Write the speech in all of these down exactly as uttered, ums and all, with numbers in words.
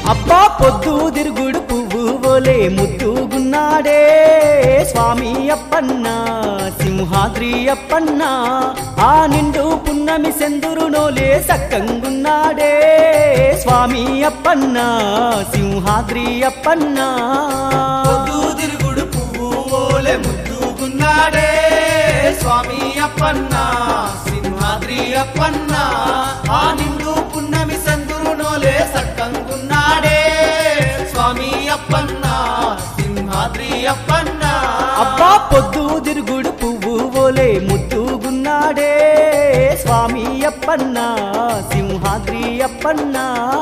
అబ్బా పొద్దు తిరుగుడు పువ్వు ఓలే ముద్దుగున్నాడే స్వామి అప్పన్న సింహాద్రి అప్పన్న ఆ నిండు పున్నమి సెందురునోలే సక్కంగున్నాడే స్వామి అప్పన్న సింహాద్రి అప్పన్న పొద్దు తిరుగుడు పువ్వు ఓలే ముద్దుగున్నాడే స్వామి అప్పన్న సింహాద్రి అప్పన్న ఆ నిండు పున్నమి సందురునోలే సక్కంగున్నాడే స్వామి అప్పన్న సింహాద్రి అప్పన్న అబ్బా పొద్దు తిరుగుడు పువ్వు ఓలే ముద్దుగున్నాడే స్వామి అప్పన్న సింహాద్రి అప్పన్న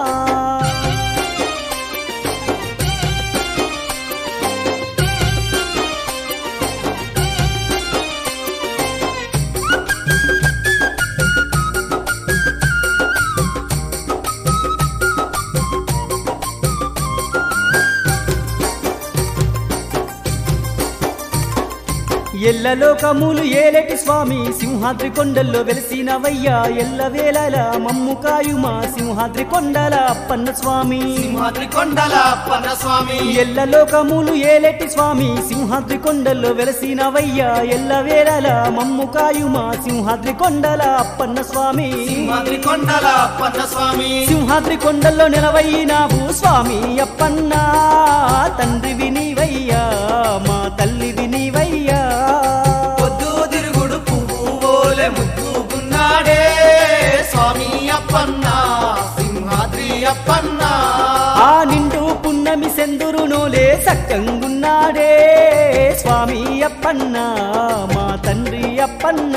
ఎల్లలోకములు ఏలేటి స్వామి సింహాద్రి కొండల్లో వెలిసినవయ్యా ఎల్లవేళల మమ్ము కాయుమా సింహాద్రి కొండల అప్పన్న స్వామి సింహాద్రి కొండల అప్పన్న స్వామి ఎల్లలోకములు ఏలేటి స్వామి సింహాద్రి కొండల్లో వెలిసినవయ్యా ఎల్లవేళల మమ్ము కాయుమా సింహాద్రి కొండల అప్పన్న స్వామి సింహాద్రి కొండల అప్పన్న స్వామి సింహాద్రి కొండల్లో నిలవయ్యినావు స్వామి అప్పన్న తండ్రి వినివయ్యా మా తల్లి వినివయ్యా పొద్దు తిరుగుడు పువ్వు ఓలే ముద్దుగున్నాడే స్వామి అప్పన్న సింహాద్రి అప్పన్న ఆ నిండు పున్నమి సెందురునోలే సక్కంగున్నాడే స్వామి అప్పన్న మా తండ్రి అప్పన్న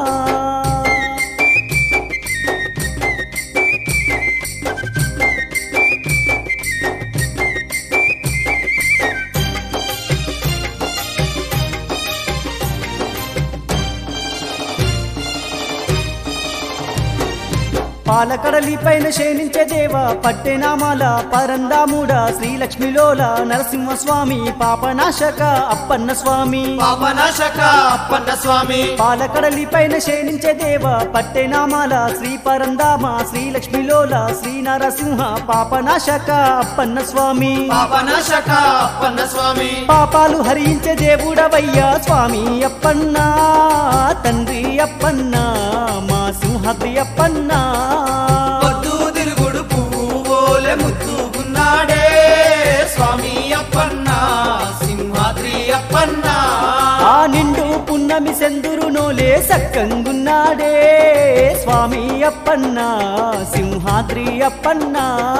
పాలకడలి పైన శయనించే దేవ పట్టెనామాల పరందాముడ శ్రీలక్ష్మిలోల నరసింహస్వామి పాపనాశక అప్పన్న స్వామి పాపనాశక అప్పన్న స్వామి పాలకడలి పైన శయనించే దేవ పట్టెనామాల శ్రీ పరందామ శ్రీలక్ష్మిలోల శ్రీ నరసింహ పాపనాశక అప్పన్న స్వామి పాపనాశక అప్పన్న స్వామి పాపాలు హరించే దేవుడవయ్యా స్వామి అప్పన్న తండ్రి అప్పన్న మా సింహాద్రి అప్పన్న పొద్దు తిరుగుడు పువ్వు ఓలే ముద్దుగున్నాడే స్వామి అప్పన్న సింహాద్రి అప్పన్న ఆ నిండు పున్నమి సెందురునోలే సక్కంగున్నాడే స్వామి అప్పన్న సింహాద్రి అప్పన్న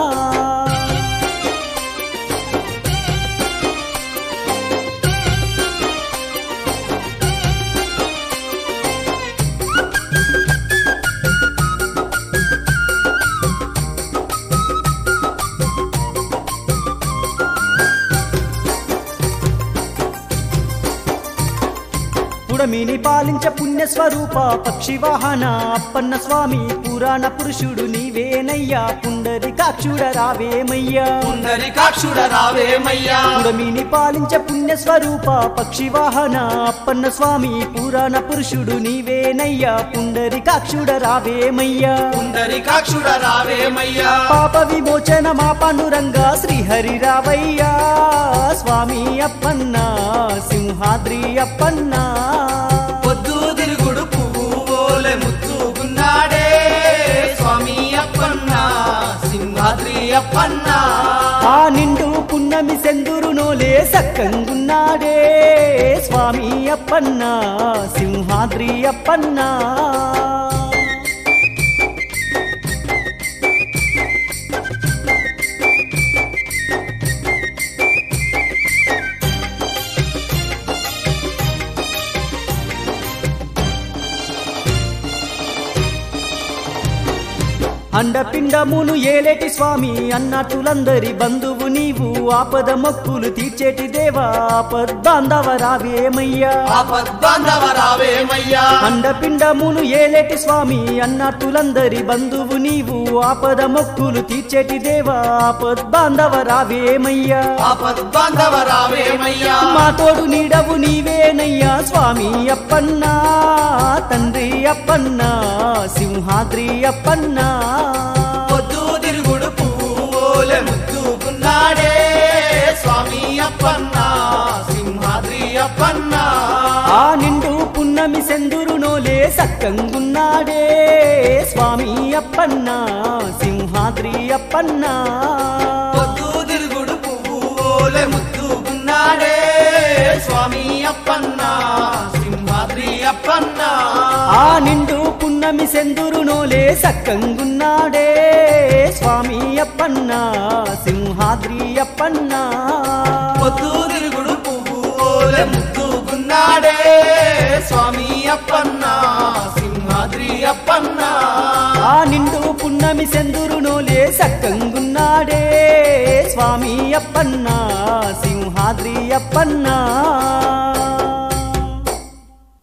పుడమిని పాలించ పుణ్యస్వరూప పక్షి వాహన అప్పన్న స్వామి పురాణ పురుషుడు నీవేనయ్యా పుండరికాక్షుడ రావేమయ్యా పుండరికాక్షుడ రావేమయ్యా పుడమిని పాలించ పుణ్యస్వరూప పక్షి వాహన అప్పన్న స్వామి పురాణ పురుషుడు నీవేనయ్యా పుండరికాక్షుడ రావేమయ్యా పుండరికాక్షుడ రావేమయ్యా పాప విమోచన మా పాండురంగా శ్రీహరి రావయ్యా స్వామి అప్పన్న సింహాద్రి అప్పన్న పొద్దు తిరుగుడు పువ్వు ఓలే ముద్దుగున్నాడే స్వామి అప్పన్న సింహాద్రి అప్పన్న ఆ నిండు పున్నమి సెందురునోలే సక్కంగున్నాడే స్వామి అప్పన్న సింహాద్రి అప్పన్న అండపిండమును ఏలేటి స్వామి అన్నట్టులందరి బంధువు నీవు ఆపద మొక్కులు తీర్చేటి దేవా ఆపద్బాంధవ రావేమయ్యా ఆపద్బాంధవ రావేమయ్యా అండపిండమును ఏలేటి స్వామి అన్నట్టులందరి బంధువు నీవు ఆపద మొక్కులు తీర్చేటి దేవా ఆపద్బాంధవ రావేమయ్యా ఆపద్బాంధవ రావేమయ్యా మా తోడు నీడవు నీవేనయ్యా స్వామి అప్పన్న తండ్రి అప్పన్న సింహాద్రి అప్పన్న పొద్దు తిరుగుడు పువ్వు ఓలే ముద్దు సెందురునోలే సక్కంగున్నాడే స్వామి అప్పన్న సింహాద్రి అప్పన్న పొద్దు తిరుగుడు పువ్వులే ముద్దుకున్నాడే స్వామి అప్పన్న సింహాద్రి అప్పన్న ఆ నిండు పున్నమి సెందురునోలే సక్కంగున్నాడే స్వామి అప్పన్న సింహాద్రి అప్పన్న పొద్దు తిరుగుడు పువ్వులే ముద్దుకున్నాడే స్వామి అప్పన్న సింహాద్రి అప్పన్న ఆ నిండు పున్నమి సెందురునోలే సక్కంగున్నాడే స్వామి అప్పన్న సింహాద్రి అప్పన్న